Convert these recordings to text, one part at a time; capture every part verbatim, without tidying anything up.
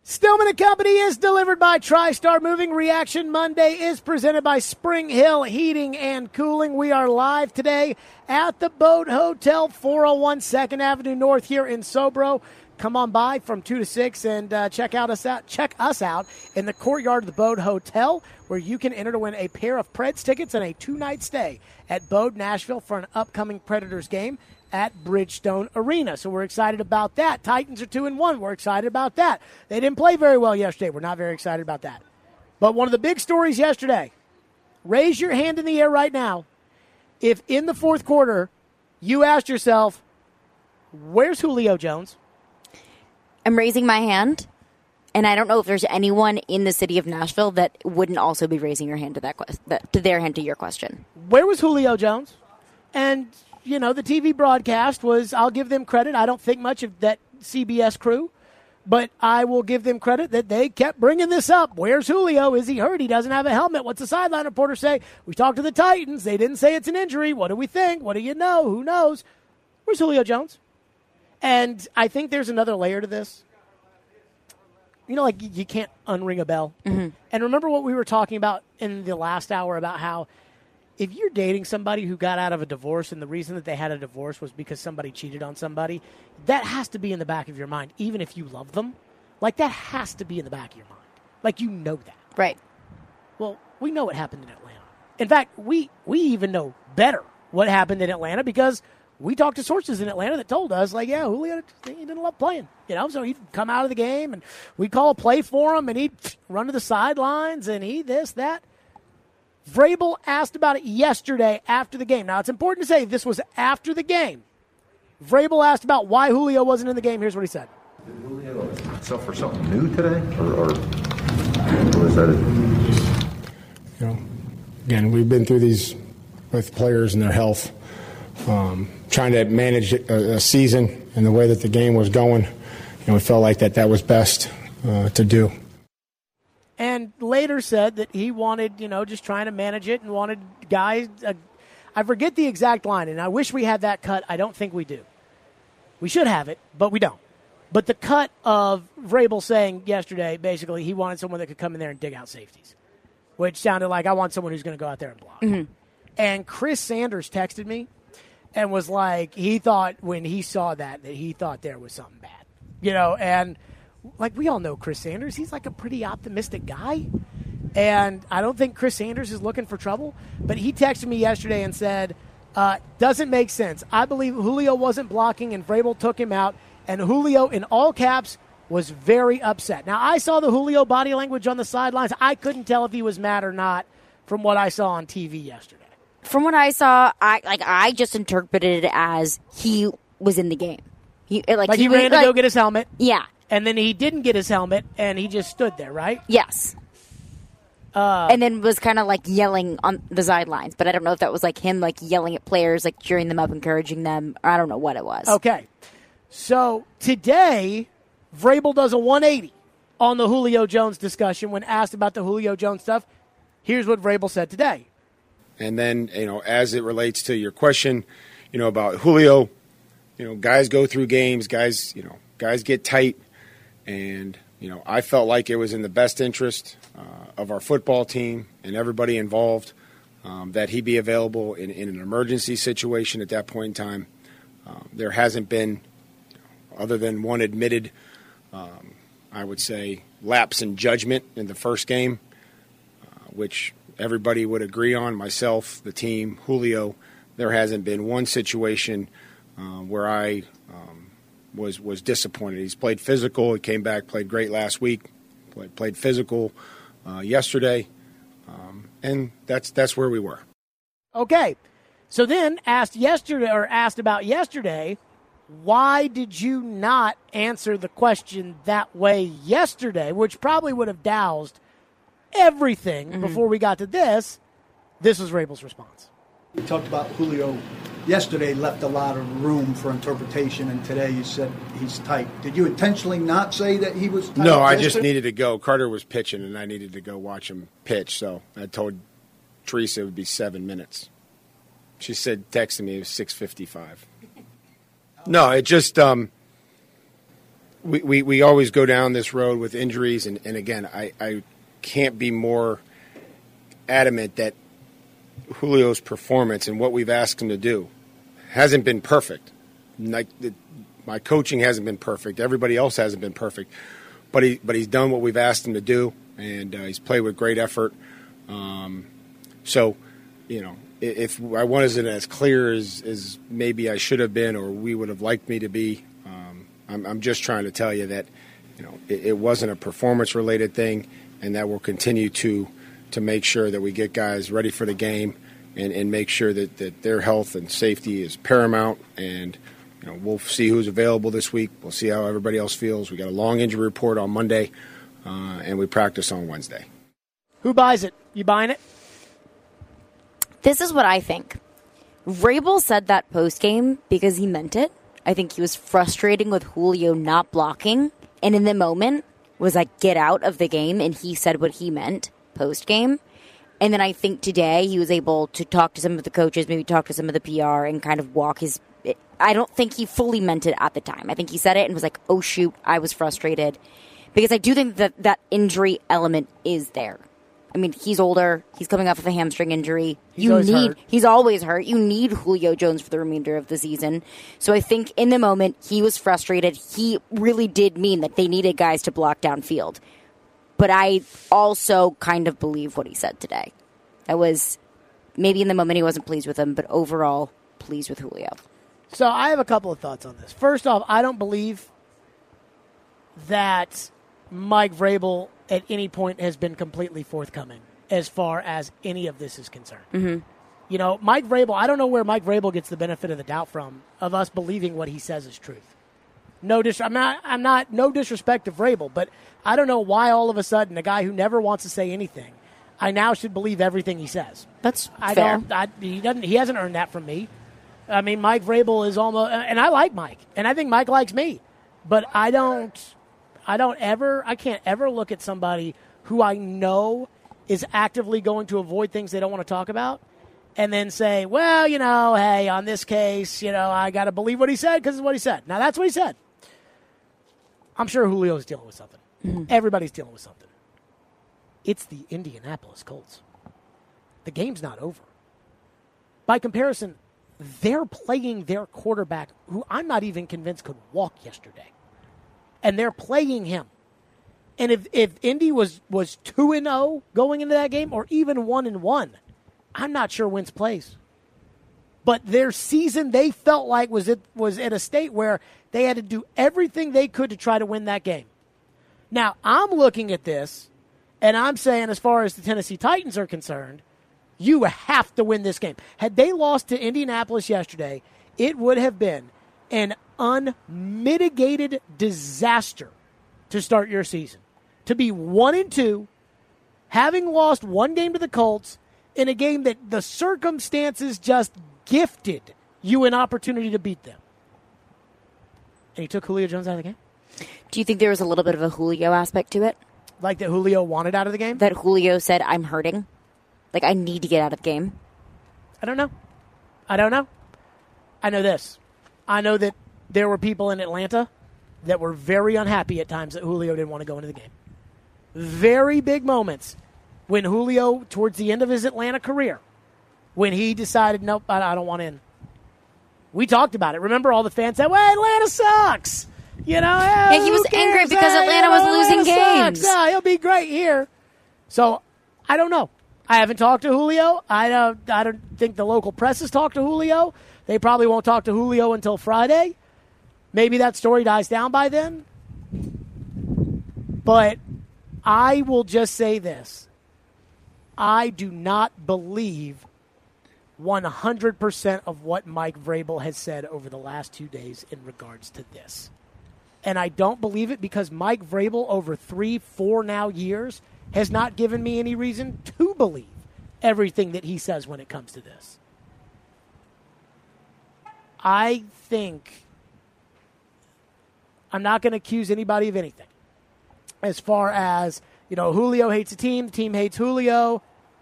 Stillman and Company is delivered by TriStar Moving. Reaction Monday is presented by Spring Hill Heating and Cooling. We are live today at the Boat Hotel, four oh one second Avenue North here in Sobro. Come on by from two to six and uh, check out us out. Check us out in the courtyard of the Boat Hotel, where you can enter to win a pair of Preds tickets and a two-night stay at Boat Nashville for an upcoming Predators game at Bridgestone Arena. So we're excited about that. Titans are two and one. We're excited about that. They didn't play very well yesterday. We're not very excited about that. But one of the big stories yesterday, raise your hand in the air right now if in the fourth quarter you asked yourself, where's Julio Jones? I'm raising my hand, and I don't know if there's anyone in the city of Nashville that wouldn't also be raising your hand to that que- to their hand to your question. Where was Julio Jones? And you know, the T V broadcast was, I'll give them credit. I don't think much of that C B S crew, but I will give them credit that they kept bringing this up. Where's Julio? Is he hurt? He doesn't have a helmet. What's the sideline reporter say? We talked to the Titans. They didn't say it's an injury. What do we think? What do you know? Who knows? Where's Julio Jones? And I think there's another layer to this. You know, like you can't unring a bell. Mm-hmm. And remember what we were talking about in the last hour about how if you're dating somebody who got out of a divorce and the reason that they had a divorce was because somebody cheated on somebody, that has to be in the back of your mind, even if you love them. Like, that has to be in the back of your mind. Like, you know that. Right. Well, we know what happened in Atlanta. In fact, we, we even know better what happened in Atlanta because we talked to sources in Atlanta that told us, like, yeah, Julio, he didn't love playing. You know, so he'd come out of the game and we'd call a play for him and he'd run to the sidelines and he this, that. Vrabel asked about it yesterday after the game. Now, it's important to say this was after the game. Vrabel asked about why Julio wasn't in the game. Here's what he said. Did Julio suffer something new today? Or, or, or was that it? You know, again, we've been through these with players and their health, um, trying to manage a, a season and the way that the game was going. You know, we felt like that that was best uh, to do. And later said that he wanted, you know, just trying to manage it and wanted guys. Uh, I forget the exact line, and I wish we had that cut. I don't think we do. We should have it, but we don't. But the cut of Vrabel saying yesterday, basically, he wanted someone that could come in there and dig out safeties, which sounded like I want someone who's going to go out there and block. Mm-hmm. And Chris Sanders texted me and was like, he thought when he saw that, that he thought there was something bad. You know, and like we all know Chris Sanders, he's like a pretty optimistic guy. And I don't think Chris Sanders is looking for trouble. But he texted me yesterday and said, uh, doesn't make sense. I believe Julio wasn't blocking and Vrabel took him out. And Julio, in all caps, was very upset. Now, I saw the Julio body language on the sidelines. I couldn't tell if he was mad or not from what I saw on T V yesterday. From what I saw, I like I just interpreted it as he was in the game. He like, like he, he ran was, to like, go get his helmet. Yeah. And then he didn't get his helmet, and he just stood there, right? Yes. Uh, and then was kind of like yelling on the sidelines. But I don't know if that was like him like yelling at players, like cheering them up, encouraging them. I don't know what it was. Okay. So today, Vrabel does a one eighty on the Julio Jones discussion when asked about the Julio Jones stuff. Here's what Vrabel said today. And then, you know, as it relates to your question, you know, about Julio, you know, guys go through games, guys, you know, guys get tight. And, you know, I felt like it was in the best interest uh, of our football team and everybody involved um, that he be available in, in an emergency situation at that point in time. Um, there hasn't been, you know, other than one admitted, um, I would say, lapse in judgment in the first game, uh, which everybody would agree on, myself, the team, Julio. There hasn't been one situation uh, where I um, was was disappointed. He's played physical. He came back, played great last week, played, played physical uh, yesterday, um, and that's that's where we were. Okay, so then asked yesterday or asked about yesterday, why did you not answer the question that way yesterday, which probably would have doused everything mm-hmm. before we got to this. This was Vrabel's response. You talked about Julio yesterday, left a lot of room for interpretation, and today you said he's tight. Did you intentionally not say that he was tight? No, I just needed to go. Carter was pitching, and I needed to go watch him pitch, so I told Teresa it would be seven minutes. She said, texting me, it was six fifty-five. No, it just, um, we, we, we always go down this road with injuries, and, and again, I, I can't be more adamant that Julio's performance and what we've asked him to do hasn't been perfect. Like the, my coaching hasn't been perfect. Everybody else hasn't been perfect, but he but he's done what we've asked him to do, and uh, he's played with great effort. Um, so, you know, if I wasn't as clear as, as maybe I should have been, or we would have liked me to be, um, I'm, I'm just trying to tell you that, you know, it, it wasn't a performance-related thing, and that we'll continue to to make sure that we get guys ready for the game, and, and make sure that, that their health and safety is paramount. And you know, we'll see who's available this week. We'll see how everybody else feels. We got a long injury report on Monday, uh, and we practice on Wednesday. Who buys it? You buying it? This is what I think. Vrabel said that post-game because he meant it. I think he was frustrating with Julio not blocking, and in the moment was like, get out of the game, and he said what he meant post-game. And then I think today he was able to talk to some of the coaches, maybe talk to some of the P R, and kind of walk his... I don't think he fully meant it at the time. I think he said it and was like, oh, shoot, I was frustrated. Because I do think that that injury element is there. I mean, he's older. He's coming off of a hamstring injury. He's you always need hurt. He's always hurt. You need Julio Jones for the remainder of the season. So I think in the moment, he was frustrated. He really did mean that they needed guys to block downfield. But I also kind of believe what he said today. I was, maybe in the moment he wasn't pleased with him, but overall pleased with Julio. So I have a couple of thoughts on this. First off, I don't believe that Mike Vrabel at any point has been completely forthcoming as far as any of this is concerned. Mm-hmm. You know, Mike Vrabel, I don't know where Mike Vrabel gets the benefit of the doubt from of us believing what he says is truth. No dis- I'm not, I'm not, no disrespect to Vrabel, but I don't know why all of a sudden a guy who never wants to say anything, I now should believe everything he says. That's I fair. don't, I, he doesn't, he hasn't earned that from me. I mean, Mike Vrabel is almost, and I like Mike, and I think Mike likes me, but I don't, I don't ever, I can't ever look at somebody who I know is actively going to avoid things they don't want to talk about and then say, well, you know, hey, on this case, you know, I got to believe what he said because it's what he said. Now, that's what he said. I'm sure Julio's dealing with something. Mm-hmm. Everybody's dealing with something. It's the Indianapolis Colts. The game's not over. By comparison, they're playing their quarterback, who I'm not even convinced could walk yesterday. And they're playing him. And if, if Indy was, was two and oh going into that game, or even one and one, I'm not sure Wentz plays. But their season, they felt like, was it was at a state where they had to do everything they could to try to win that game. Now, I'm looking at this, and I'm saying, as far as the Tennessee Titans are concerned, you have to win this game. Had they lost to Indianapolis yesterday, it would have been an unmitigated disaster to start your season. To be one and two, having lost one game to the Colts in a game that the circumstances just gifted you an opportunity to beat them. And he took Julio Jones out of the game? Do you think there was a little bit of a Julio aspect to it? Like that Julio wanted out of the game? That Julio said, I'm hurting? Like, I need to get out of the game? I don't know. I don't know. I know this. I know that there were people in Atlanta that were very unhappy at times that Julio didn't want to go into the game. Very big moments when Julio, towards the end of his Atlanta career, when he decided, nope, I, I don't want in. We talked about it. Remember all the fans said, well, Atlanta sucks. You know, yeah, he was angry because hey, Atlanta you know, was losing Atlanta games. Sucks. Yeah, he'll be great here. So, I don't know. I haven't talked to Julio. I don't, I don't think the local press has talked to Julio. They probably won't talk to Julio until Friday. Maybe that story dies down by then. But I will just say this. I do not believe one hundred percent of what Mike Vrabel has said over the last two days in regards to this. And I don't believe it because Mike Vrabel, over three, four now years, has not given me any reason to believe everything that he says when it comes to this. I think I'm not going to accuse anybody of anything. As far as, you know, Julio hates the team, the team hates Julio.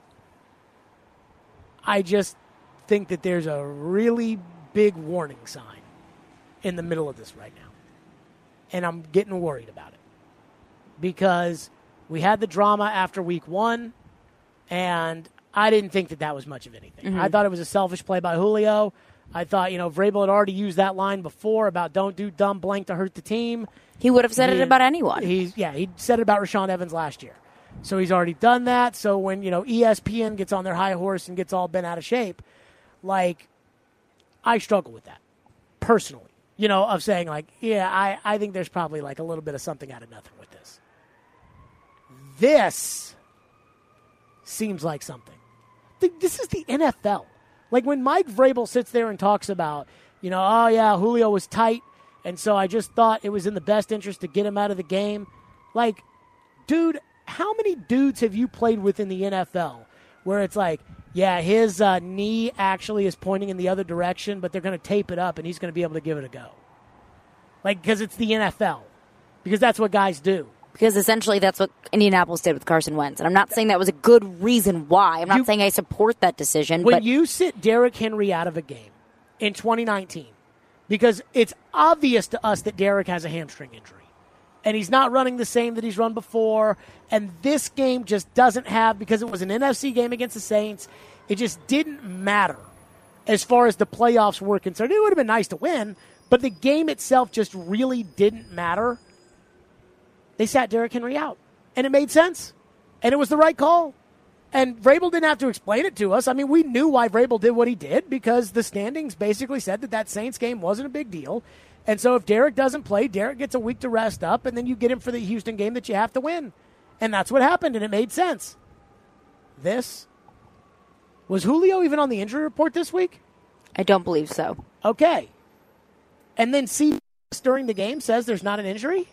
I just think that there's a really big warning sign in the middle of this right now. and I'm getting worried about it because we had the drama after week one, and I didn't think that that was much of anything. Mm-hmm. I thought it was a selfish play by Julio. I thought, you know, Vrabel had already used that line before about don't do dumb blank to hurt the team. He would have said he, it about anyone. He's Yeah, he said it about Rashaan Evans last year. So he's already done that. So when, you know, E S P N gets on their high horse and gets all bent out of shape, like, I struggle with that personally, you know, of saying, like, yeah, I, I think there's probably, like, a little bit of something out of nothing with this. This seems like something. This is the N F L. Like, when Mike Vrabel sits there and talks about, you know, oh, yeah, Julio was tight, and so I just thought it was in the best interest to get him out of the game. Like, dude, how many dudes have you played with in the N F L where it's like, yeah, his uh, knee actually is pointing in the other direction, but they're going to tape it up, and he's going to be able to give it a go? Like, because it's the N F L. Because that's what guys do. Because essentially that's what Indianapolis did with Carson Wentz. And I'm not saying that was a good reason why. I'm not you, saying I support that decision. When but you sit Derrick Henry out of a game in twenty nineteen, because it's obvious to us that Derrick has a hamstring injury, and he's not running the same that he's run before, and this game just doesn't have, because it was an N F C game against the Saints, it just didn't matter as far as the playoffs were concerned. It would have been nice to win, but the game itself just really didn't matter. They sat Derrick Henry out, and it made sense, and it was the right call. And Vrabel didn't have to explain it to us. I mean, we knew why Vrabel did what he did because the standings basically said that that Saints game wasn't a big deal. And so if Derrick doesn't play, Derrick gets a week to rest up, and then you get him for the Houston game that you have to win. And that's what happened, and it made sense. This? Was Julio even on the injury report this week? I don't believe so. Okay. And then C during the game says there's not an injury?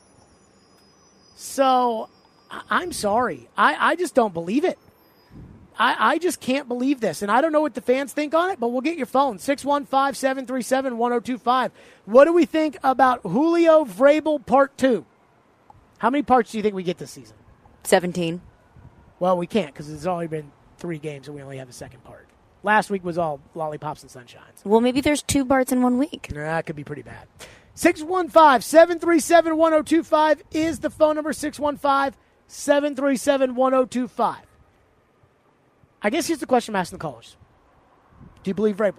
So, I'm sorry. I, I just don't believe it. I, I just can't believe this. And I don't know what the fans think on it, but we'll get your phone. six one five, seven three seven, one oh two five. What do we think about Julio Vrabel Part two? How many parts do you think we get this season? seventeen. Well, we can't because it's only been three games and we only have a second part. Last week was all lollipops and sunshines. Well, maybe there's two parts in one week. Nah, that could be pretty bad. six one five, seven three seven, one oh two five is the phone number, six one five, seven three seven, one oh two five. I guess here's the question I'm asking the callers. Do you believe Vrabel?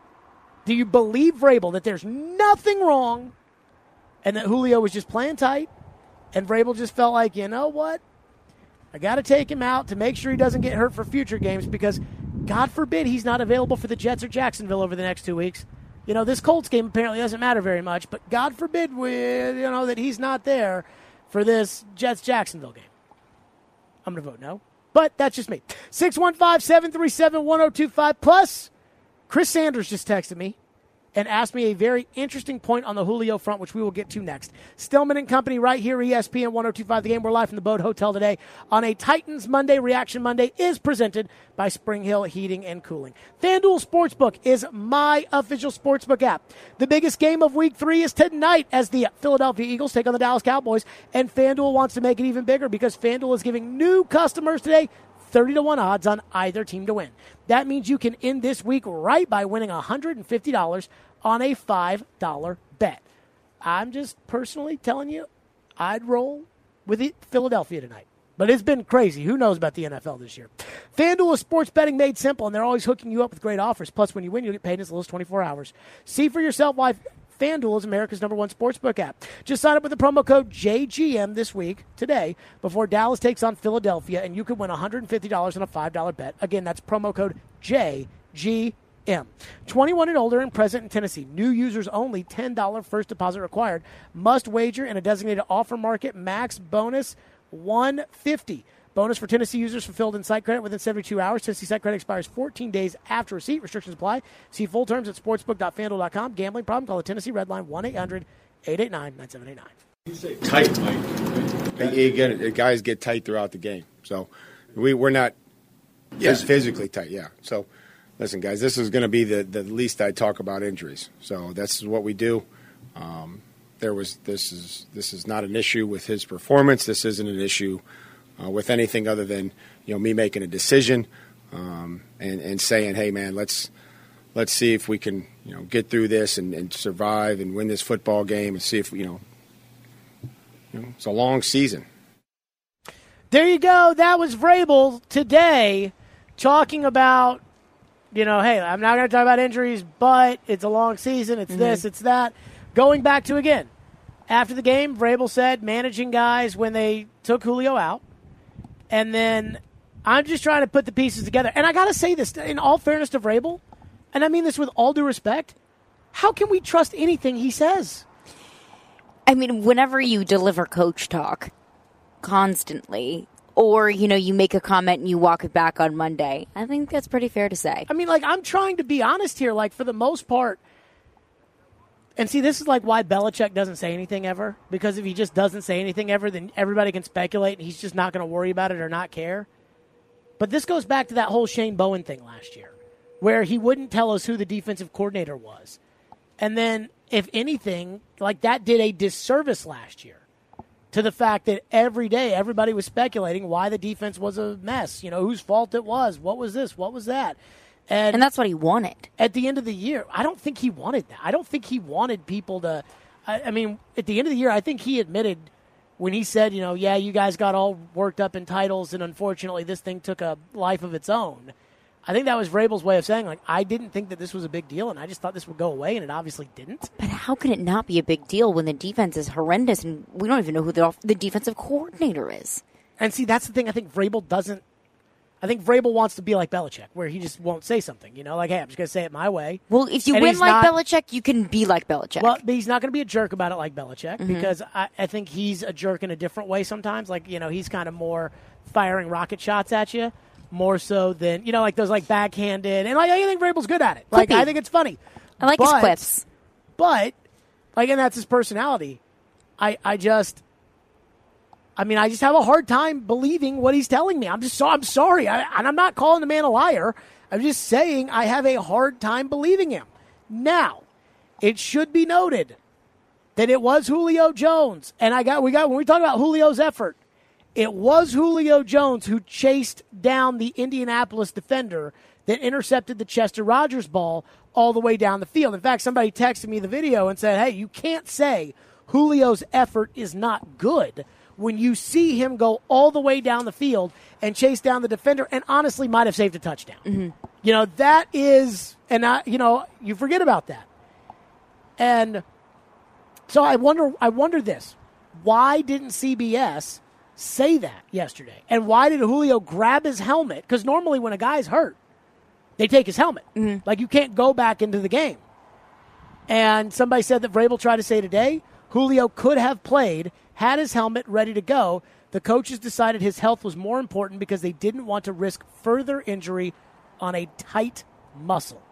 Do you believe Vrabel that there's nothing wrong and that Julio was just playing tight and Vrabel just felt like, you know what? I got to take him out to make sure he doesn't get hurt for future games because God forbid he's not available for the Jets or Jacksonville over the next two weeks. You know, this Colts game apparently doesn't matter very much, but God forbid we, you know, that he's not there for this Jets-Jacksonville game. I'm going to vote no, but that's just me. six one five, seven three seven, one oh two five. Plus, Chris Sanders just texted me and asked me a very interesting point on the Julio front, which we will get to next. Stillman and Company right here, E S P N one oh two five The Game. We're live from the Boat Hotel today on a Titans Monday. Reaction Monday is presented by Spring Hill Heating and Cooling. FanDuel Sportsbook is my official sportsbook app. The biggest game of week three is tonight as the Philadelphia Eagles take on the Dallas Cowboys, and FanDuel wants to make it even bigger because FanDuel is giving new customers today thirty to one odds on either team to win. That means you can end this week right by winning one hundred fifty dollars on a five dollar bet. I'm just personally telling you, I'd roll with it, Philadelphia tonight. But it's been crazy. Who knows about the N F L this year? FanDuel is sports betting made simple, and they're always hooking you up with great offers. Plus, when you win, you'll get paid in as little as twenty-four hours. See for yourself why FanDuel is America's number one sportsbook app. Just sign up with the promo code J G M this week, today, before Dallas takes on Philadelphia, and you could win one hundred fifty dollars on a five dollar bet. Again, that's promo code J G M. twenty-one and older and present in Tennessee. New users only. ten dollars first deposit required. Must wager in a designated offer market. Max bonus one hundred fifty dollars. Bonus for Tennessee users fulfilled in site credit within seventy-two hours. Tennessee site credit expires fourteen days after receipt. Restrictions apply. See full terms at sportsbook dot fanduel dot com. Gambling problem? Call the Tennessee Red Line one eight hundred, eight eight nine, nine seven eight nine. You say tight, Mike. Again, the guys get tight throughout the game. So we, we're not Yeah. physically tight, yeah. So, listen, guys, this is going to be the, the least I talk about injuries. So that's what we do. Um, there was this is this is not an issue with his performance. This isn't an issue uh, with anything other than you know me making a decision um, and and saying, hey man, let's let's see if we can you know get through this and, and survive and win this football game and see if you know you know, it's a long season. There you go. That was Vrabel today talking about, you know, hey, I'm not going to talk about injuries, but it's a long season. It's mm-hmm. this, it's that. Going back to, again, after the game, Vrabel said managing guys when they took Julio out. And then I'm just trying to put the pieces together. And I got to say this, in all fairness to Vrabel, and I mean this with all due respect, how can we trust anything he says? I mean, whenever you deliver coach talk constantly, or, you know, you make a comment and you walk it back on Monday, I think that's pretty fair to say. I mean, like, I'm trying to be honest here. Like, for the most part, and see, this is like why Belichick doesn't say anything ever. Because if he just doesn't say anything ever, then everybody can speculate and he's just not going to worry about it or not care. But this goes back to that whole Shane Bowen thing last year, where he wouldn't tell us who the defensive coordinator was. And then, if anything, like that did a disservice last year to the fact that every day everybody was speculating why the defense was a mess, you know, whose fault it was, what was this, what was that. And, and that's what he wanted. At the end of the year, I don't think he wanted that. I don't think he wanted people to, I, I mean, at the end of the year, I think he admitted when he said, you know, yeah, you guys got all worked up in titles and unfortunately this thing took a life of its own. I think that was Vrabel's way of saying, like, I didn't think that this was a big deal, and I just thought this would go away, and it obviously didn't. But how can it not be a big deal when the defense is horrendous, and we don't even know who the, the defensive coordinator is? And see, that's the thing I think Vrabel doesn't – I think Vrabel wants to be like Belichick, where he just won't say something, you know, like, hey, I'm just going to say it my way. Well, if you and win like not, Belichick, you can be like Belichick. Well, but he's not going to be a jerk about it like Belichick, mm-hmm. because I, I think he's a jerk in a different way sometimes. Like, you know, he's kind of more firing rocket shots at you. More so than, you know, like those like backhanded. And like, I think Vrabel's good at it. Like, Quippy. I think it's funny. I like but, his quips. But, like, and that's his personality. I, I just, I mean, I just have a hard time believing what he's telling me. I'm just so, I'm sorry. I, and I'm not calling the man a liar. I'm just saying I have a hard time believing him. Now, it should be noted that it was Julio Jones. And I got, we got, when we talk about Julio's effort, it was Julio Jones who chased down the Indianapolis defender that intercepted the Chester Rogers ball all the way down the field. In fact, somebody texted me the video and said, hey, you can't say Julio's effort is not good when you see him go all the way down the field and chase down the defender and honestly might have saved a touchdown. Mm-hmm. You know, that is, and I, you know, you forget about that. And so I wonder, I wonder this. Why didn't C B S say that yesterday? And why did Julio grab his helmet? Because normally when a guy's hurt, they take his helmet. Mm-hmm. Like, you can't go back into the game. And somebody said that Vrabel tried to say today, Julio could have played, had his helmet ready to go. The coaches decided his health was more important because they didn't want to risk further injury on a tight muscle.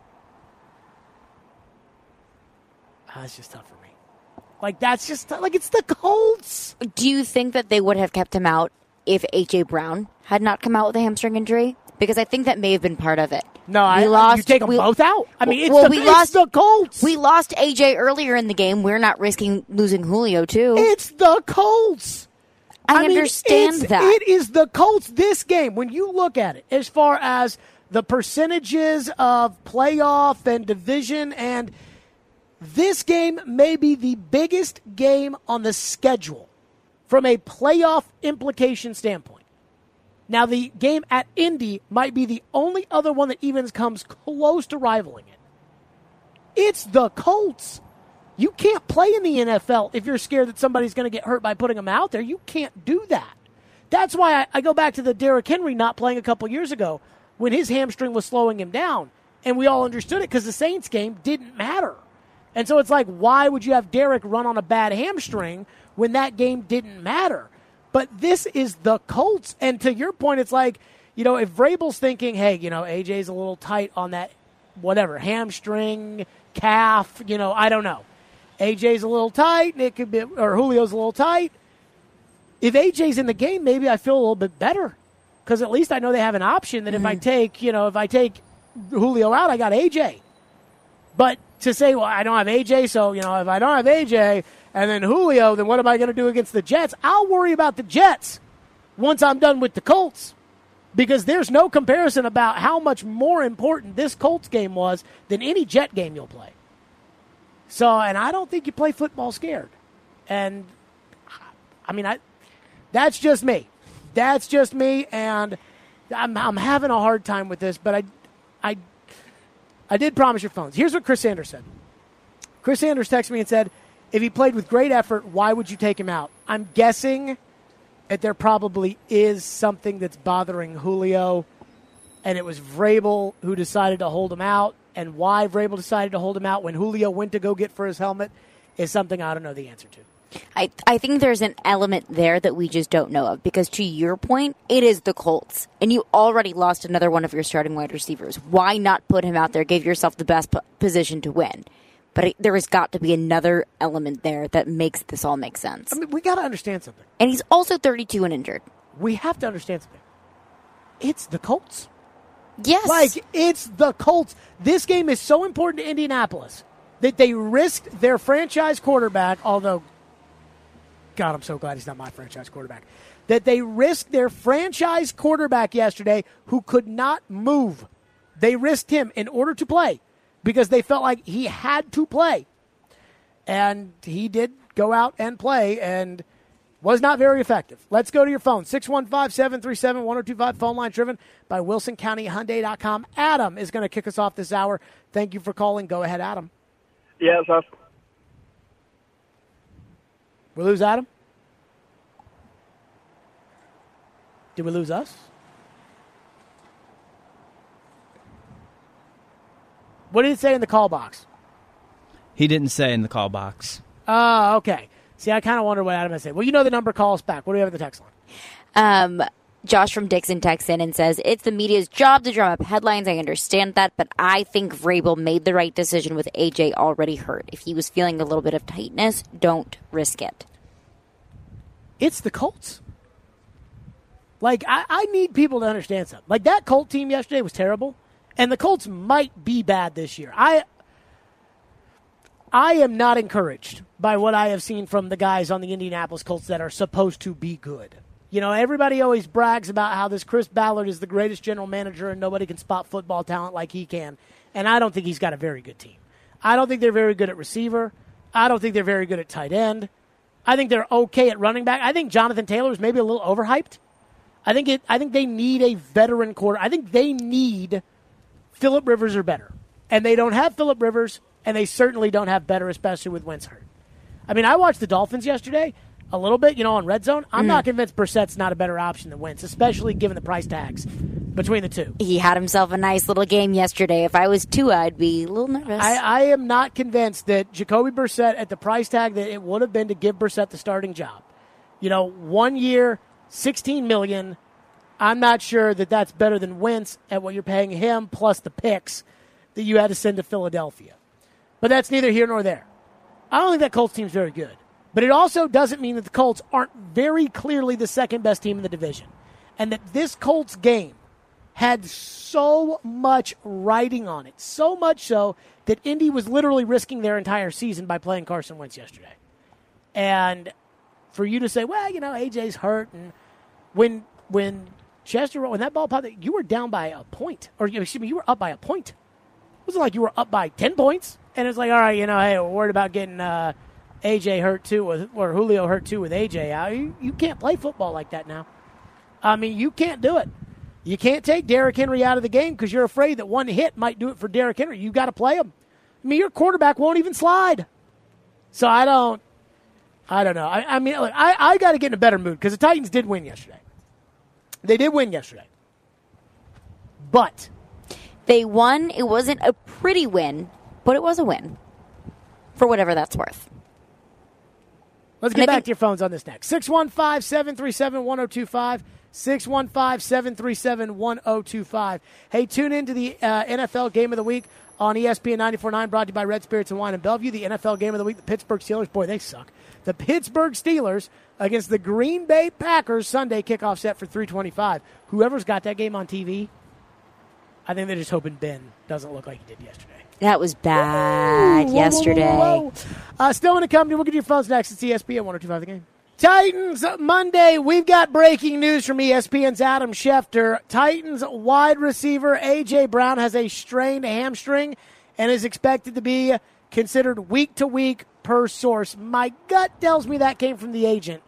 Ah, that's just tough for me. Like, that's just, like, it's the Colts. Do you think that they would have kept him out if A J. Brown had not come out with a hamstring injury? Because I think that may have been part of it. No, we I, lost, you take them we, both out? I mean, it's, well, the, we it's lost, the Colts. We lost A J earlier in the game. We're not risking losing Julio, too. It's the Colts. I, I mean, understand that. It is the Colts this game. When you look at it, as far as the percentages of playoff and division, and this game may be the biggest game on the schedule from a playoff implication standpoint. Now, the game at Indy might be the only other one that even comes close to rivaling it. It's the Colts. You can't play in the N F L if you're scared that somebody's going to get hurt by putting them out there. You can't do that. That's why I, I go back to the Derrick Henry not playing a couple years ago when his hamstring was slowing him down. And we all understood it because the Saints game didn't matter. And so it's like, why would you have Derrick run on a bad hamstring when that game didn't matter? But this is the Colts. And to your point, it's like, you know, if Vrabel's thinking, hey, you know, A J's a little tight on that, whatever, hamstring, calf, you know, I don't know. A J's a little tight, and it could be, or Julio's a little tight. If A J's in the game, maybe I feel a little bit better because at least I know they have an option that mm-hmm. if I take, you know, if I take Julio out, I got A J. But to say, well, I don't have A J, so, you know, if I don't have A J and then Julio, then what am I going to do against the Jets? I'll worry about the Jets once I'm done with the Colts because there's no comparison about how much more important this Colts game was than any Jet game you'll play. So, and I don't think you play football scared. And I mean, I that's just me. That's just me, and I'm, I'm having a hard time with this, but I, I, I did promise your phones. Here's what Chris Sanders said. Chris Sanders texted me and said, if he played with great effort, why would you take him out? I'm guessing that there probably is something that's bothering Julio, and it was Vrabel who decided to hold him out, and why Vrabel decided to hold him out when Julio went to go get for his helmet is something I don't know the answer to. I, I think there's an element there that we just don't know of, because to your point, it is the Colts, and you already lost another one of your starting wide receivers. Why not put him out there, give yourself the best p- position to win? But it, there has got to be another element there that makes this all make sense. I mean, we got to understand something. And he's also thirty-two and injured. We have to understand something. It's the Colts. Yes. Like, it's the Colts. This game is so important to Indianapolis that they risked their franchise quarterback, although, God, I'm so glad he's not my franchise quarterback, that they risked their franchise quarterback yesterday who could not move. They risked him in order to play because they felt like he had to play. And he did go out and play and was not very effective. Let's go to your phone. six one five, seven three seven, one oh two five. Phone line driven by Wilson County Hyundai dot com. Adam is going to kick us off this hour. Thank you for calling. Go ahead, Adam. Yes, I... We lose Adam? Did we lose us? What did it say in the call box? He didn't say in the call box. Oh, okay. See, I kind of wonder what Adam has said. Well, you know the number. Call us back. What do we have in the text line? Um, Josh from Dixon texts in and says, it's the media's job to drum up headlines. I understand that, but I think Vrabel made the right decision with A J already hurt. If he was feeling a little bit of tightness, don't risk it. It's the Colts. Like, I, I need people to understand something. Like, that Colt team yesterday was terrible, and the Colts might be bad this year. I I am not encouraged by what I have seen from the guys on the Indianapolis Colts that are supposed to be good. You know, everybody always brags about how this Chris Ballard is the greatest general manager and nobody can spot football talent like he can, and I don't think he's got a very good team. I don't think they're very good at receiver. I don't think they're very good at tight end. I think they're okay at running back. I think Jonathan Taylor is maybe a little overhyped. I think it. I think they need a veteran quarter. I think they need Phillip Rivers or better. And they don't have Phillip Rivers, and they certainly don't have better, especially with Wentz hurt. I mean, I watched the Dolphins yesterday a little bit, you know, on Red Zone. I'm mm. not convinced Brissett's not a better option than Wentz, especially given the price tags between the two. He had himself a nice little game yesterday. If I was Tua, I'd be a little nervous. I, I am not convinced that Jacoby Brissett, at the price tag that it would have been to give Brissett the starting job, you know, one year, sixteen million dollars, I'm not sure that that's better than Wentz at what you're paying him plus the picks that you had to send to Philadelphia. But that's neither here nor there. I don't think that Colts team's very good. But it also doesn't mean that the Colts aren't very clearly the second best team in the division. And that this Colts game had so much riding on it. So much so that Indy was literally risking their entire season by playing Carson Wentz yesterday. And for you to say, well, you know, A J's hurt. And when when Chester, when that ball popped, you were down by a point. Or, excuse me, you were up by a point. It wasn't like you were up by ten points. And it's like, all right, you know, hey, we're worried about getting uh, A J hurt too, with, or Julio hurt too with A J out. You, you can't play football like that now. I mean, you can't do it. You can't take Derrick Henry out of the game because you're afraid that one hit might do it for Derrick Henry. You got to play him. I mean, your quarterback won't even slide. So I don't, I don't know. I, I mean, look, I, I got to get in a better mood because the Titans did win yesterday. They did win yesterday. But they won. It wasn't a pretty win, but it was a win for whatever that's worth. Let's get and back think- to your phones on this next. six one five, seven three seven, one oh two five. six one five, seven three seven, one oh two five. Hey, tune in to the uh, N F L Game of the Week on E S P N ninety-four point nine, brought to you by Red Spirits and Wine in Bellevue. The N F L Game of the Week, the Pittsburgh Steelers. Boy, they suck. The Pittsburgh Steelers against the Green Bay Packers. Sunday kickoff set for three twenty-five. Whoever's got that game on T V, I think they're just hoping Ben doesn't look like he did yesterday. That was bad Ooh, yesterday. Whoa, whoa, whoa, whoa. Uh, still in the company. We'll get your phones next. It's E S P N one oh two five The Game. Titans Monday. We've got breaking news from E S P N's Adam Schefter. Titans wide receiver A J. Brown has a strained hamstring and is expected to be considered week to week per source. My gut tells me that came from the agent,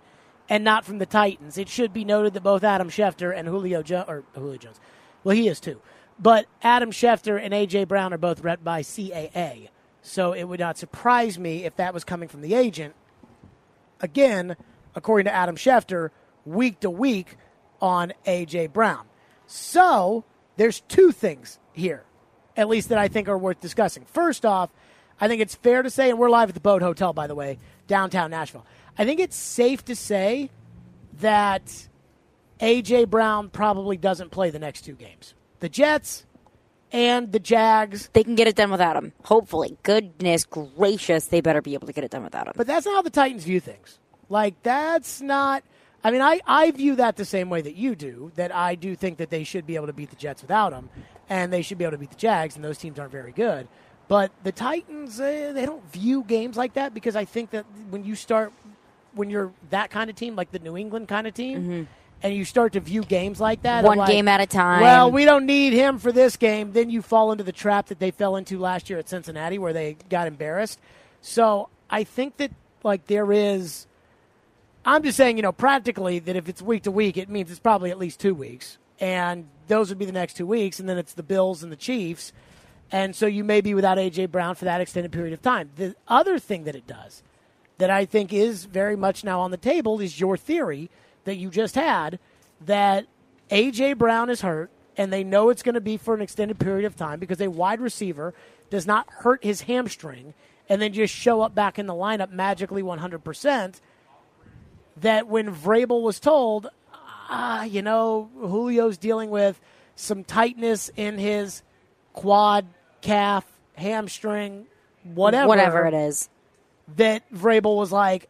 and not from the Titans. It should be noted that both Adam Schefter and Julio, jo- or Julio Jones, well, he is too, but Adam Schefter and A J. Brown are both rep by C A A. So it would not surprise me if that was coming from the agent. Again, according to Adam Schefter, week to week on A J. Brown. So there's two things here, at least that I think are worth discussing. First off, I think it's fair to say, and we're live at the Boat Hotel, by the way, downtown Nashville. I think it's safe to say that A J. Brown probably doesn't play the next two games. The Jets and the Jags. They can get it done without him. Hopefully. Goodness gracious, they better be able to get it done without him. But that's not how the Titans view things. Like, that's not... I mean, I, I view that the same way that you do, that I do think that they should be able to beat the Jets without him, and they should be able to beat the Jags, and those teams aren't very good. But the Titans, uh, they don't view games like that, because I think that when you start... when you're that kind of team, like the New England kind of team, mm-hmm. and you start to view games like that. One like, game at a time. Well, we don't need him for this game. Then you fall into the trap that they fell into last year at Cincinnati where they got embarrassed. So I think that, like, there is – I'm just saying, you know, practically that if it's week to week, it means it's probably at least two weeks. And those would be the next two weeks, and then it's the Bills and the Chiefs. And so you may be without A J. Brown for that extended period of time. The other thing that it does that I think is very much now on the table is your theory that you just had, that A J. Brown is hurt, and they know it's going to be for an extended period of time because a wide receiver does not hurt his hamstring and then just show up back in the lineup magically one hundred percent, that when Vrabel was told, ah, you know, Julio's dealing with some tightness in his quad, calf, hamstring, whatever. Whatever it is. That Vrabel was like,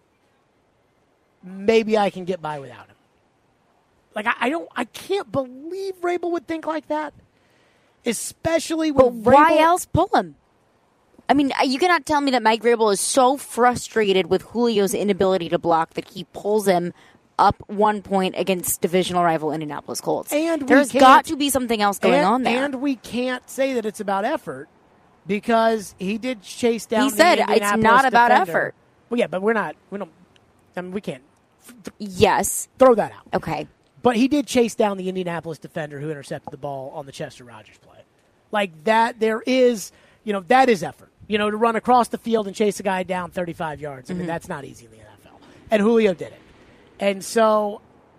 maybe I can get by without him. Like, I, I don't, I can't believe Vrabel would think like that. Especially when But Vrabel, why else pull him? I mean, you cannot tell me that Mike Vrabel is so frustrated with Julio's inability to block that he pulls him up one point against divisional rival Indianapolis Colts. And There's we got can't- to be something else going and, on there. And we can't say that it's about effort because he did chase down He the said it's Indianapolis not about defender. effort. Well, yeah, but we're not, we don't, I mean, we can't Yes. throw that out. Okay. But he did chase down the Indianapolis defender who intercepted the ball on the Chester Rogers play. Like that, there is, you know, that is effort. You know, to run across the field and chase a guy down thirty-five yards. I mean, Mm-hmm. that's not easy in the N F L. And Julio did it. And so,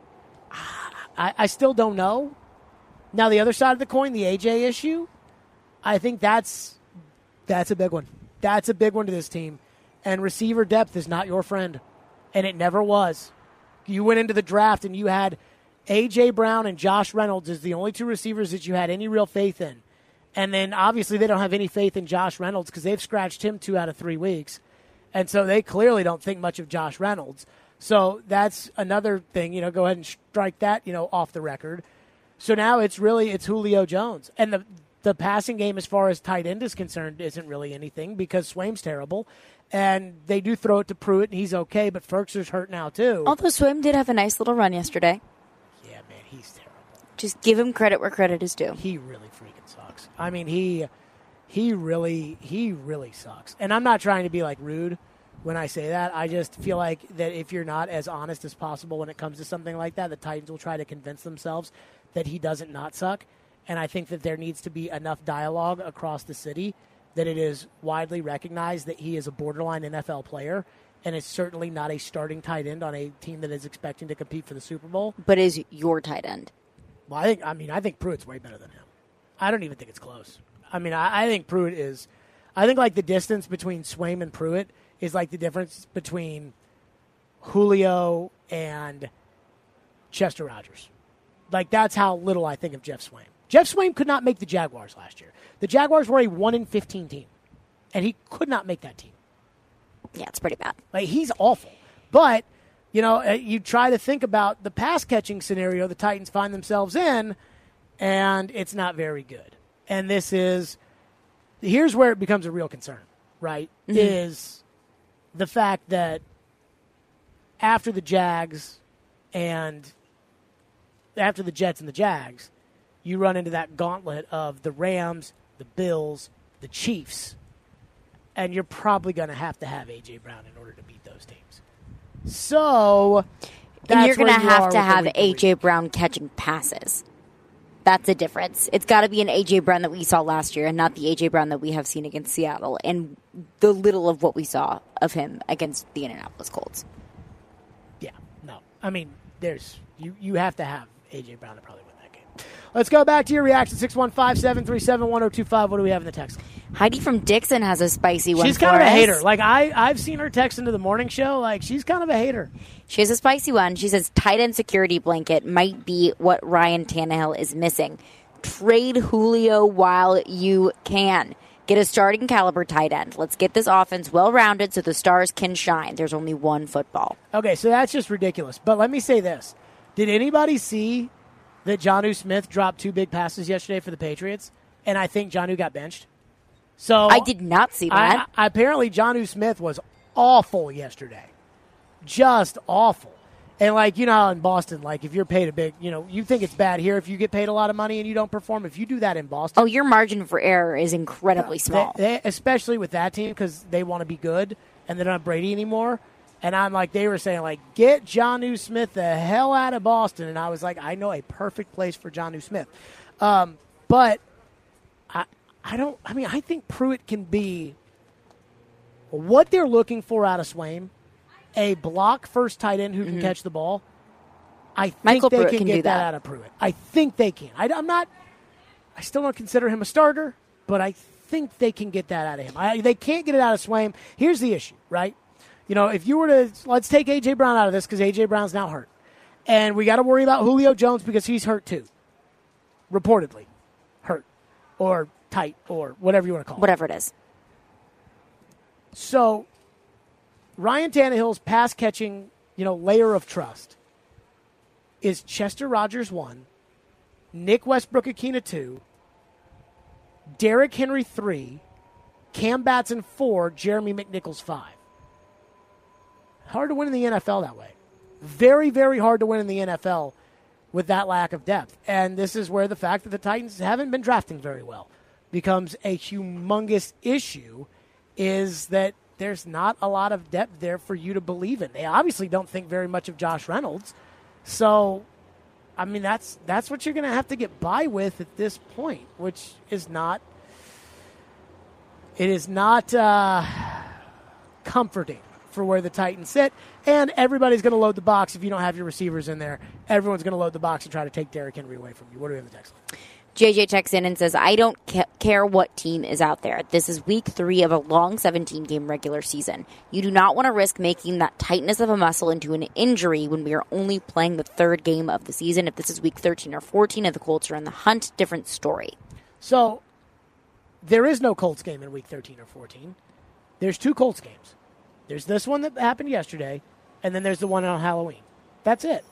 I, I still don't know. Now, the other side of the coin, the A J issue, I think that's that's a big one. That's a big one to this team. And receiver depth is not your friend. And it never was. You went into the draft and you had A J. Brown and Josh Reynolds as the only two receivers that you had any real faith in. And then obviously they don't have any faith in Josh Reynolds because they've scratched him two out of three weeks. And so they clearly don't think much of Josh Reynolds. So that's another thing, you know, go ahead and strike that, you know, off the record. So now it's really, it's Julio Jones. And the the passing game as far as tight end is concerned isn't really anything because Swaim's terrible. And they do throw it to Pruitt, and he's okay, but Ferkser's hurt now too. Although Swaim did have a nice little run yesterday. Yeah, man, he's terrible. Just give him credit where credit is due. He really freaking sucks. I mean, he he really he really sucks. And I'm not trying to be like rude when I say that. I just feel like that if you're not as honest as possible when it comes to something like that, the Titans will try to convince themselves that he doesn't not suck. And I think that there needs to be enough dialogue across the city that it is widely recognized that he is a borderline N F L player and is certainly not a starting tight end on a team that is expecting to compete for the Super Bowl. But is your tight end. Well, I think, I mean, I think Pruitt's way better than him. I don't even think it's close. I mean, I, I think Pruitt is, I think like the distance between Swaim and Pruitt is like the difference between Julio and Chester Rogers. Like, that's how little I think of Jeff Swaim. Jeff Swaim could not make the Jaguars last year. The Jaguars were a one in fifteen team, and he could not make that team. Yeah, it's pretty bad. Like, he's awful. But, you know, you try to think about the pass-catching scenario the Titans find themselves in, and it's not very good. And this is, here's where it becomes a real concern, right, mm-hmm. is the fact that after the Jags and after the Jets and the Jags, you run into that gauntlet of the Rams, the Bills, the Chiefs, and you're probably going to have to have A J. Brown in order to beat those teams. So that's and you're going to where you have are to with the have week to A week. J. Brown catching passes. That's a difference. It's got to be an A J. Brown that we saw last year and not the A J. Brown that we have seen against Seattle and the little of what we saw of him against the Indianapolis Colts. Yeah, no. I mean, there's you, you have to have A J. Brown to probably win that game. Let's go back to your reaction. six one five, seven three seven, one oh two five. What do we have in the text? Heidi from Dixon has a spicy one She's for kind of a us. hater. Like, I, I've seen her text into the morning show. Like, she's kind of a hater. She has a spicy one. She says tight end security blanket might be what Ryan Tannehill is missing. Trade Julio while you can. Get a starting caliber tight end. Let's get this offense well-rounded so the stars can shine. There's only one football. Okay, so that's just ridiculous. But let me say this. Did anybody see that Jonnu Smith dropped two big passes yesterday for the Patriots? And I think Jonnu got benched. So I did not see that. I, I, apparently, Jonnu Smith was awful yesterday. Just awful. And, like, you know how in Boston, like, if you're paid a big, you know, you think it's bad here if you get paid a lot of money and you don't perform. If you do that in Boston. Oh, your margin for error is incredibly small. They, they, especially with that team because they want to be good and they're not Brady anymore. And I'm like, they were saying, like, get Jonnu Smith the hell out of Boston. And I was like, I know a perfect place for Jonnu Smith. Um, but I, I don't, I mean, I think Pruitt can be what they're looking for out of Swaim. A block first tight end who can mm-hmm. catch the ball. I think Michael they Pruitt can, can get do that. that out of Pruitt. I think they can. I, I'm not. I still don't consider him a starter, but I think they can get that out of him. I, they can't get it out of Swaim. Here's the issue, right? You know, if you were to let's take A J. Brown out of this because A J. Brown's now hurt, and we got to worry about Julio Jones because he's hurt too, reportedly, hurt or tight or whatever you want to call it. Whatever it is. So. Ryan Tannehill's pass-catching, you know, layer of trust is Chester Rogers one, Nick Westbrook-Akina two, Derrick Henry three, Cam Batson four, Jeremy McNichols five. Hard to win in the N F L that way. Very, very hard to win in the N F L with that lack of depth. And this is where the fact that the Titans haven't been drafting very well becomes a humongous issue, is that there's not a lot of depth there for you to believe in. They obviously don't think very much of Josh Reynolds. So, I mean, that's that's what you're going to have to get by with at this point, which is not it is not uh, comforting for where the Titans sit. And everybody's going to load the box if you don't have your receivers in there. Everyone's going to load the box and try to take Derrick Henry away from you. What do we have in the text line? J J checks in and says, I don't ca- care what team is out there. This is week three of a long seventeen-game regular season. You do not want to risk making that tightness of a muscle into an injury when we are only playing the third game of the season. If this is week thirteen or fourteen and the Colts are in the hunt, different story. So, there is no Colts game in week thirteen or fourteen. There's two Colts games. There's this one that happened yesterday, and then there's the one on Halloween. That's it.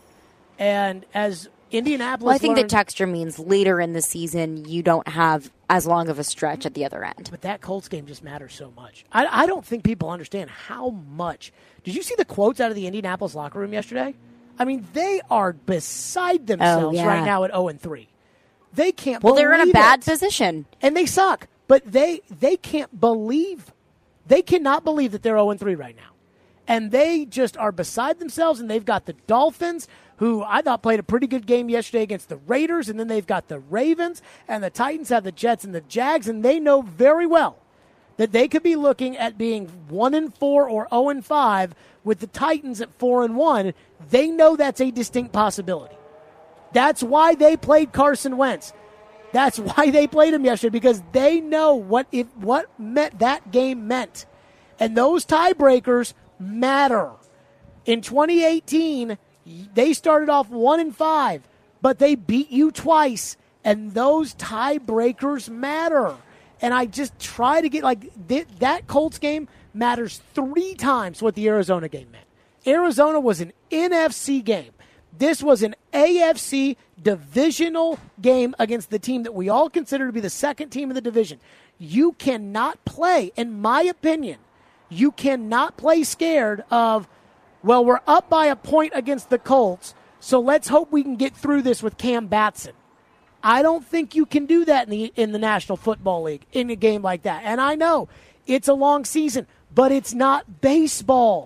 And as Indianapolis Well, I think learned, the texture means later in the season you don't have as long of a stretch at the other end. But that Colts game just matters so much. I, I don't think people understand how much. Did you see the quotes out of the Indianapolis locker room yesterday? I mean, they are beside themselves Oh, yeah. right now at oh and three. They can't Well, believe they're in a bad it. position. And they suck. But they they can't believe. They cannot believe that they're oh and three right now. And they just are beside themselves, and they've got the Dolphins, who I thought played a pretty good game yesterday against the Raiders, and then they've got the Ravens, and the Titans have the Jets and the Jags, and they know very well that they could be looking at being one and four or oh and five with the Titans at four and one. They know that's a distinct possibility. That's why they played Carson Wentz. That's why they played him yesterday, because they know what if what meant that game meant. And those tiebreakers matter. In twenty eighteen, they started off one and five, but they beat you twice, and those tiebreakers matter. And I just try to get like th- that Colts game matters three times what the Arizona game meant. Arizona was an N F C game. This was an A F C divisional game against the team that we all consider to be the second team in the division. You cannot play, in my opinion, you cannot play scared of, well, we're up by a point against the Colts, so let's hope we can get through this with Cam Batson. I don't think you can do that in the in the National Football League in a game like that. And I know it's a long season, but it's not baseball.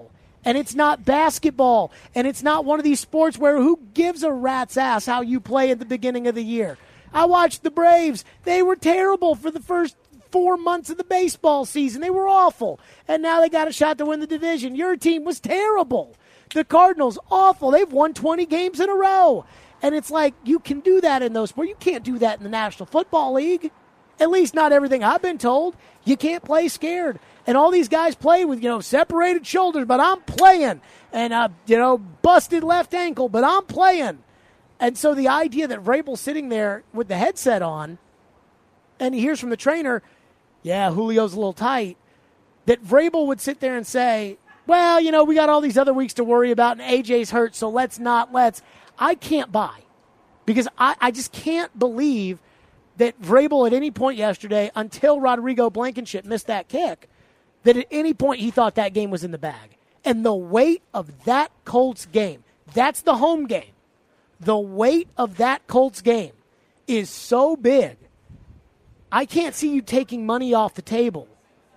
And it's not basketball. And it's not one of these sports where who gives a rat's ass how you play at the beginning of the year. I watched the Braves. They were terrible for the first four months of the baseball season. They were awful. And now they got a shot to win the division. Your team was terrible. The Cardinals, awful. They've won twenty games in a row. And it's like, you can do that in those sports. You can't do that in the National Football League. At least not everything I've been told. You can't play scared. And all these guys play with, you know, separated shoulders, but I'm playing. And, uh, you know, busted left ankle, but I'm playing. And so the idea that Vrabel's sitting there with the headset on, and he hears from the trainer, yeah, Julio's a little tight, that Vrabel would sit there and say, well, you know, we got all these other weeks to worry about, and A J's hurt, so let's not, let's. I can't buy. Because I, I just can't believe that Vrabel at any point yesterday, until Rodrigo Blankenship missed that kick, that at any point he thought that game was in the bag. And the weight of that Colts game, that's the home game. The weight of that Colts game is so big, I can't see you taking money off the table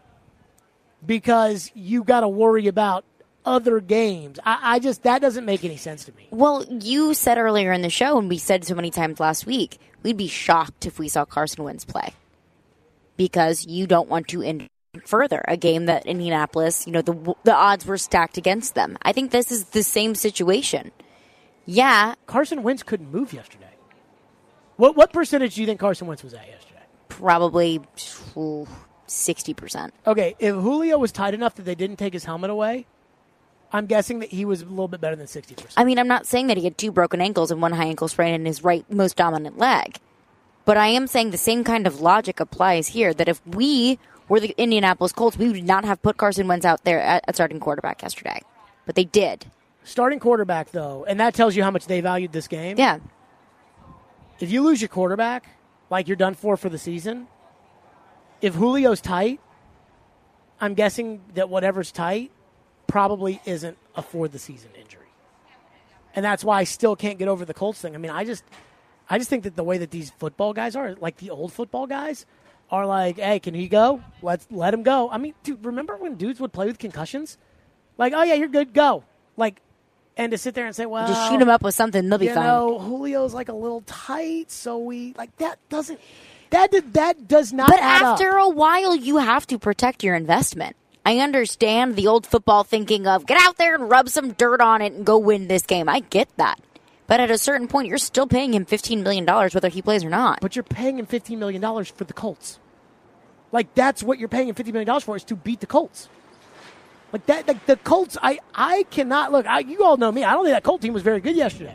because you got to worry about other games. I, I just, that doesn't make any sense to me. Well, you said earlier in the show, and we said so many times last week, we'd be shocked if we saw Carson Wentz play because you don't want to end further a game that Indianapolis, you know, the the odds were stacked against them. I think this is the same situation. Yeah. Carson Wentz couldn't move yesterday. What what percentage do you think Carson Wentz was at yesterday? Probably ooh, sixty percent. Okay, if Julio was tight enough that they didn't take his helmet away, I'm guessing that he was a little bit better than sixty percent. I mean, I'm not saying that he had two broken ankles and one high ankle sprain in his right most dominant leg. But I am saying the same kind of logic applies here, that if we were the Indianapolis Colts, we would not have put Carson Wentz out there at, at starting quarterback yesterday. But they did. Starting quarterback, though, and that tells you how much they valued this game. Yeah. If you lose your quarterback, like you're done for for the season, if Julio's tight, I'm guessing that whatever's tight probably isn't a for-the-season injury. And that's why I still can't get over the Colts thing. I mean, I just I just think that the way that these football guys are, like the old football guys, are like, hey, can he go? Let's let him go. I mean, dude, remember when dudes would play with concussions? Like, oh, yeah, you're good, go. Like, and to sit there and say, well, just shoot him up with something, they'll be you fine. know, Julio's like a little tight, so we, like, that doesn't, that, that does not But add after up. a while, you have to protect your investment. I understand the old football thinking of get out there and rub some dirt on it and go win this game. I get that. But at a certain point, you're still paying him fifteen million dollars whether he plays or not. But you're paying him fifteen million dollars for the Colts. Like, that's what you're paying him fifty million dollars for, is to beat the Colts. Like, that, like the Colts, I, I cannot, look, I, you all know me. I don't think that Colt team was very good yesterday.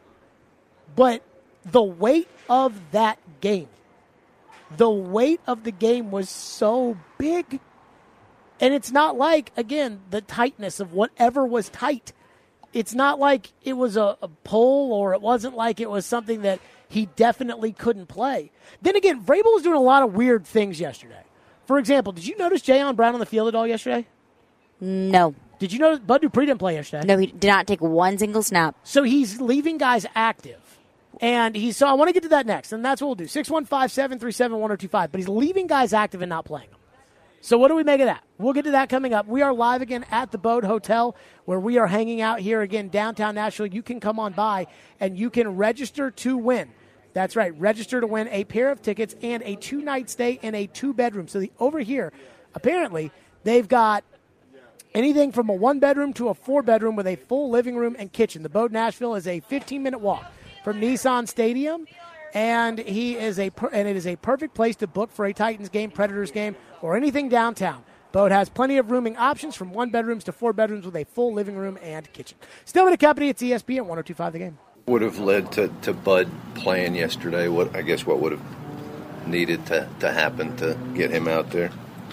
But the weight of that game, the weight of the game was so big. And it's not like, again, the tightness of whatever was tight. It's not like it was a, a pull, or it wasn't like it was something that he definitely couldn't play. Then again, Vrabel was doing a lot of weird things yesterday. For example, did you notice Jayon Brown on the field at all yesterday? No. Did you notice Bud Dupree didn't play yesterday? No, he did not take one single snap. So he's leaving guys active. And he's, so I want to get to that next, and that's what we'll do. six one five, seven three seven, one oh two five. But he's leaving guys active and not playing them. So what do we make of that? We'll get to that coming up. We are live again at the Boat Hotel, where we are hanging out here again, downtown Nashville. You can come on by, and you can register to win. That's right, register to win a pair of tickets and a two-night stay in a two-bedroom. So the, over here, apparently, they've got anything from a one-bedroom to a four-bedroom with a full living room and kitchen. The Boat Nashville is a fifteen-minute walk from Nissan Stadium. And he is a and it is a perfect place to book for a Titans game, Predators game, or anything downtown. Boat has plenty of rooming options from one bedrooms to four bedrooms with a full living room and kitchen. Still with the company, it's E S P N one oh two point five The Game. Would have led to, to Bud playing yesterday. What I guess what would have needed to, to happen to get him out there?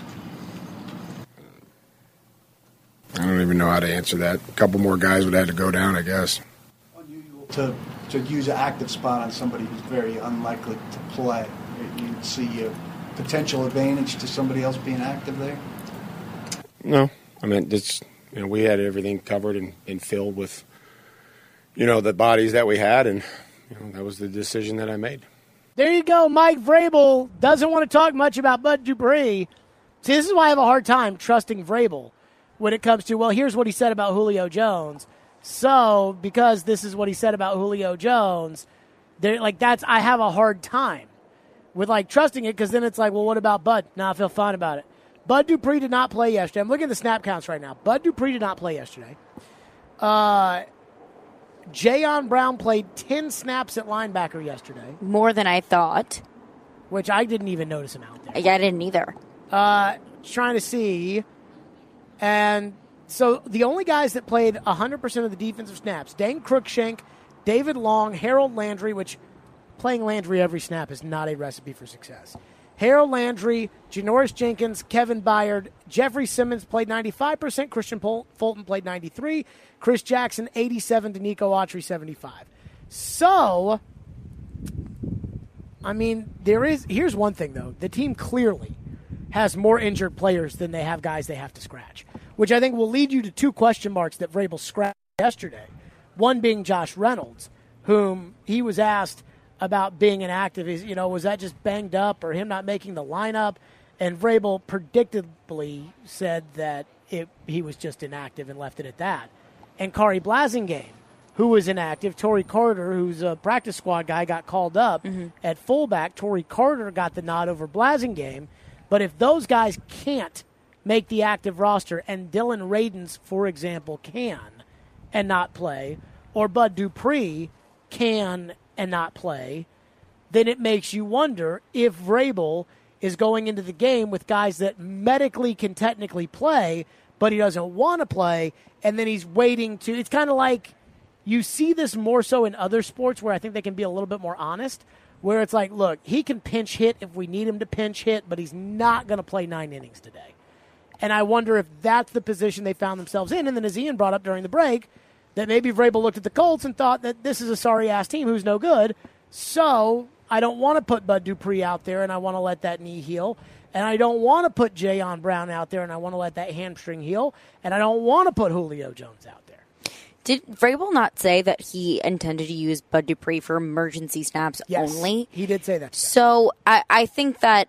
I don't even know how to answer that. A couple more guys would have to go down, I guess. Unusual to to use an active spot on somebody who's very unlikely to play. You see a potential advantage to somebody else being active there? No. I mean, it's, you know, we had everything covered and, and filled with, you know, the bodies that we had, and you know, that was the decision that I made. There you go. Mike Vrabel doesn't want to talk much about Bud Dupree. See, this is why I have a hard time trusting Vrabel, when it comes to, well, here's what he said about Julio Jones. So because this is what he said about Julio Jones, they're like that's I have a hard time with like trusting it because then it's like, well, what about Bud? Nah, I feel fine about it. Bud Dupree did not play yesterday. I'm looking at the snap counts right now. Bud Dupree did not play yesterday. Uh, Jayon Brown played ten snaps at linebacker yesterday. More than I thought. Which I didn't even notice him out there. Yeah, I didn't either. Uh, trying to see. And so the only guys that played one hundred percent of the defensive snaps, Dane Cruikshank, David Long, Harold Landry, which playing Landry every snap is not a recipe for success. Harold Landry, Janoris Jenkins, Kevin Byard, Jeffrey Simmons played ninety-five percent, Christian Pol- Fulton played ninety-three, Chris Jackson eighty-seven, Danico Autry seventy-five. So, I mean, there is. Here's one thing, though. The team clearly has more injured players than they have guys they have to scratch, which I think will lead you to two question marks that Vrabel scratched yesterday. One being Josh Reynolds, whom he was asked about being inactive. Is, you know, was that just banged up or him not making the lineup? And Vrabel predictably said that it, he was just inactive and left it at that. And Kari Blasingame, who was inactive, Torrey Carter, who's a practice squad guy, got called up mm-hmm. at fullback. Torrey Carter got the nod over Blasingame. But if those guys can't make the active roster, and Dylan Radins, for example, can and not play, or Bud Dupree can and not play, then it makes you wonder if Vrabel is going into the game with guys that medically can technically play, but he doesn't want to play, and then he's waiting to – it's kind of like you see this more so in other sports where I think they can be a little bit more honest, where it's like, look, he can pinch hit if we need him to pinch hit, but he's not going to play nine innings today. And I wonder if that's the position they found themselves in. And then as Ian brought up during the break, that maybe Vrabel looked at the Colts and thought that this is a sorry-ass team who's no good, so I don't want to put Bud Dupree out there and I want to let that knee heal. And I don't want to put Jayon Brown out there and I want to let that hamstring heal. And I don't want to put Julio Jones out there. Did Vrabel not say that he intended to use Bud Dupree for emergency snaps yes, only? He did say that. So I, I think that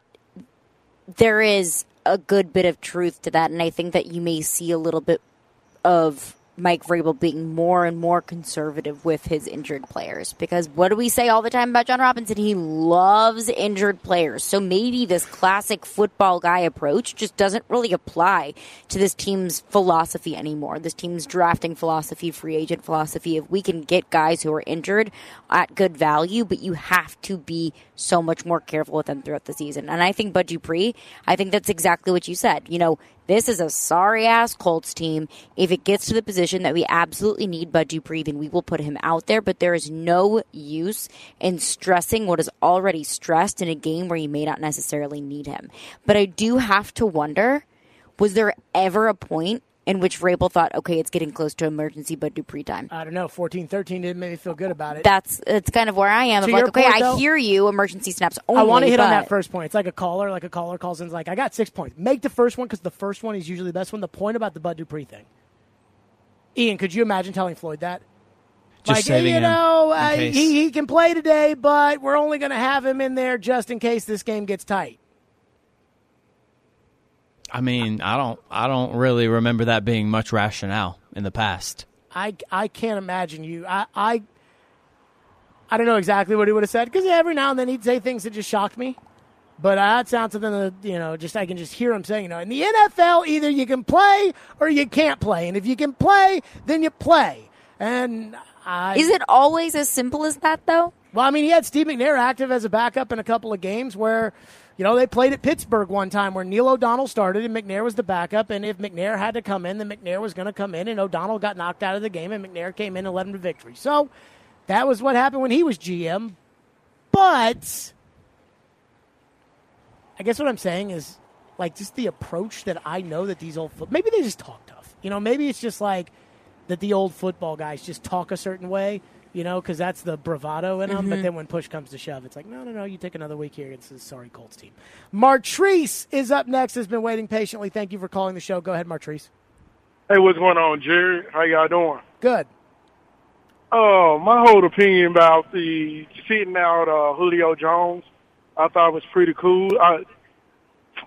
there is a good bit of truth to that, and I think that you may see a little bit of Mike Vrabel being more and more conservative with his injured players. Because what do we say all the time about John Robinson? He loves injured players. So maybe this classic football guy approach just doesn't really apply to this team's philosophy anymore. This team's drafting philosophy, free agent philosophy. If we can get guys who are injured at good value, but you have to be so much more careful with them throughout the season. And I think Bud Dupree, I think that's exactly what you said. You know, this is a sorry-ass Colts team. If it gets to the position that we absolutely need Bud Dupree, then we will put him out there. But there is no use in stressing what is already stressed in a game where you may not necessarily need him. But I do have to wonder, was there ever a point in which Vrabel thought, okay, it's getting close to emergency Bud Dupree time? I don't know. fourteen thirteen didn't make me feel good about it. That's it's kind of where I am. To Of like, okay, point, I though, hear you, emergency snaps only. I want to hit but... on that first point. It's like a caller, like a caller calls in, like, I got six points. Make the first one because the first one is usually the best one. The point about the Bud Dupree thing. Ian, could you imagine telling Floyd that? Just like, saving hey, you him know, in uh, case. he, he can play today, but we're only going to have him in there just in case this game gets tight. I mean, I don't I don't really remember that being much rationale in the past. I, I can't imagine you. I, I I don't know exactly what he would have said because every now and then he'd say things that just shocked me. But that sounds something that, you know, just I can just hear him saying, you know, in the N F L, either you can play or you can't play. And if you can play, then you play. And I, Is it always as simple as that, though? Well, I mean, he had Steve McNair active as a backup in a couple of games where, you know, they played at Pittsburgh one time where Neil O'Donnell started and McNair was the backup. And if McNair had to come in, then McNair was going to come in. And O'Donnell got knocked out of the game and McNair came in and led him to victory. So that was what happened when he was G M. But I guess what I'm saying is, like, just the approach that I know that these old – maybe they just talk tough. You know, maybe it's just like that the old football guys just talk a certain way. You know, because that's the bravado in them. Mm-hmm. But then when push comes to shove, it's like, no, no, no, you take another week here against this sorry Colts team. Martrice is up next, has been waiting patiently. Thank you for calling the show. Go ahead, Martrice. Hey, what's going on, Jerry? How y'all doing? Good. Oh, uh, my whole opinion about the sitting out uh, Julio Jones, I thought was pretty cool. I,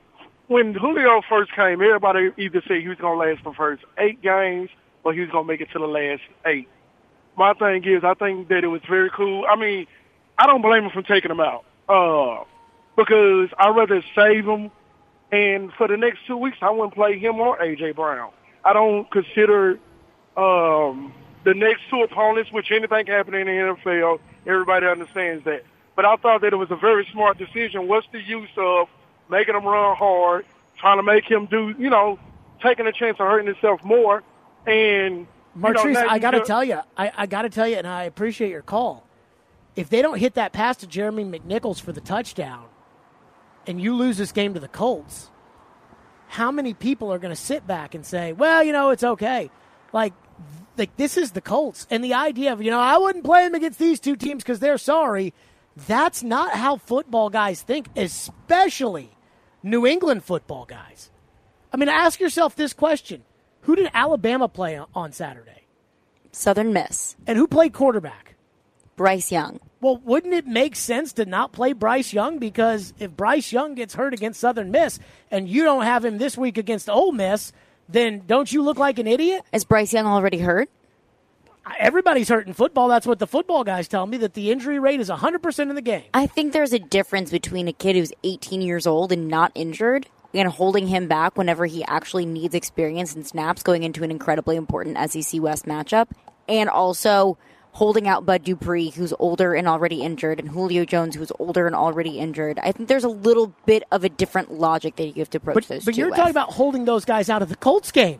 when Julio first came, everybody either said he was going to last the first eight games or he was going to make it to the last eight. My thing is, I think that it was very cool. I mean, I don't blame him for taking him out uh, because I'd rather save him. And for the next two weeks, I wouldn't play him or A J. Brown. I don't consider um, the next two opponents, which anything happening in the N F L, everybody understands that. But I thought that it was a very smart decision. What's the use of making him run hard, trying to make him do, you know, taking a chance of hurting himself more? And Martrice, you know, I got to just, tell you, I, I got to tell you, and I appreciate your call. If they don't hit that pass to Jeremy McNichols for the touchdown, and you lose this game to the Colts, how many people are going to sit back and say, well, you know, it's okay? Like, like this is the Colts. And the idea of, you know, I wouldn't play them against these two teams because they're sorry. That's not how football guys think, especially New England football guys. I mean, ask yourself this question. Who did Alabama play on Saturday? Southern Miss. And who played quarterback? Bryce Young. Well, wouldn't it make sense to not play Bryce Young? Because if Bryce Young gets hurt against Southern Miss and you don't have him this week against Ole Miss, then don't you look like an idiot? Is Bryce Young already hurt? Everybody's hurt in football. That's what the football guys tell me, that the injury rate is one hundred percent in the game. I think there's a difference between a kid who's eighteen years old and not injured and holding him back whenever he actually needs experience and snaps going into an incredibly important S E C West matchup, and also holding out Bud Dupree, who's older and already injured, and Julio Jones, who's older and already injured. I think there's a little bit of a different logic that you have to approach but, those but two you're with. talking about holding those guys out of the Colts game.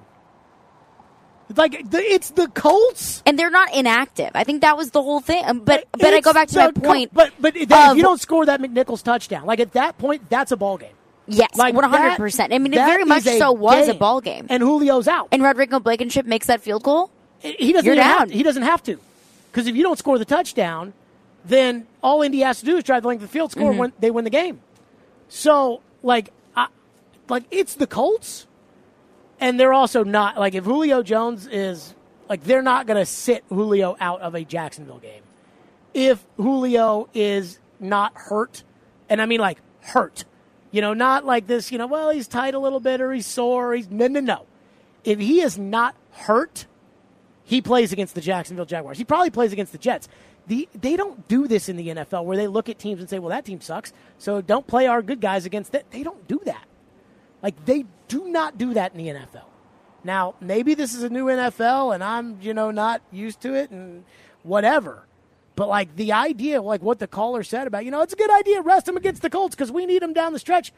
Like, the, it's the Colts. And they're not inactive. I think that was the whole thing. Um, but but I go back to my point. But, but if of, you don't score that McNichols touchdown, like at that point, that's a ball game. Yes, like one hundred percent. That, I mean, it very much so was game. a ball game. And Julio's out. And Rodrigo Blankenship makes that field goal. He doesn't You're even down. Have to, he doesn't have to. Because if you don't score the touchdown, then all Indy has to do is drive the length of the field, score, Mm-hmm. when they win the game. So, like, I, like it's the Colts, and they're also not, like, if Julio Jones is, like, they're not going to sit Julio out of a Jacksonville game. If Julio is not hurt, and I mean, like, hurt, you know, not like this, you know, well, he's tight a little bit or he's sore. Or he's no, no, no. If he is not hurt, he plays against the Jacksonville Jaguars. He probably plays against the Jets. The, they don't do this in the N F L where they look at teams and say, well, that team sucks, so don't play our good guys against it. They don't do that. Like, they do not do that in the N F L. Now, maybe this is a new N F L and I'm, you know, not used to it and whatever. But, like, the idea, like what the caller said about, you know, it's a good idea, rest him against the Colts because we need him down the stretch.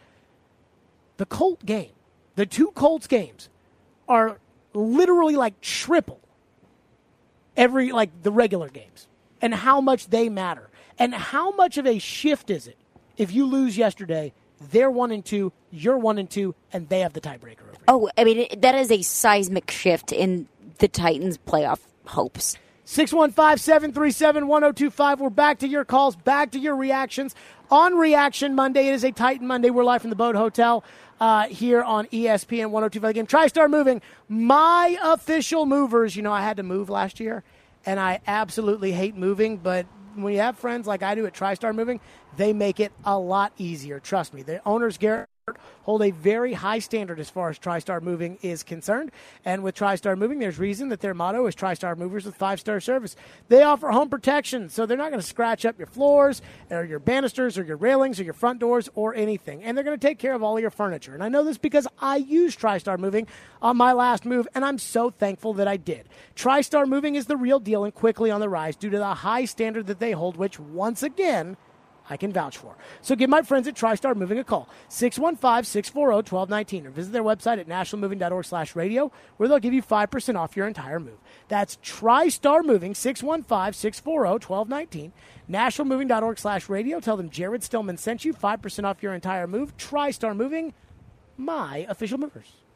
The Colt game, the two Colts games are literally like triple every, like, the regular games and how much they matter. And how much of a shift is it if you lose yesterday, they're one and two, you're one and two, and they have the tiebreaker over you? Oh, I mean, it, that is a seismic shift in the Titans' playoff hopes. six one five, seven three seven, one oh two five. We're back to your calls, back to your reactions. On Reaction Monday, it is a Titan Monday. We're live from the Boat Hotel uh, here on E S P N one oh two five. Again, TriStar Moving, my official movers. You know, I had to move last year, and I absolutely hate moving, but when you have friends like I do at TriStar Moving, they make it a lot easier. Trust me. The owners, Garrett, hold a very high standard as far as TriStar Moving is concerned. And with TriStar Moving, there's reason that their motto is TriStar Movers with five-star service. They offer home protection, so they're not going to scratch up your floors or your banisters or your railings or your front doors or anything. And they're going to take care of all of your furniture. And I know this because I used TriStar Moving on my last move, and I'm so thankful that I did. TriStar Moving is the real deal and quickly on the rise due to the high standard that they hold, which, once again, I can vouch for. So give my friends at TriStar Moving a call, six one five, six four zero, one two one nine, or visit their website at national moving dot org slash radio, where they'll give you five percent off your entire move. That's TriStar Moving, six one five, six four zero, one two one nine, national moving dot org slash radio. Tell them Jared Stillman sent you, five percent off your entire move. TriStar Moving, my official movers.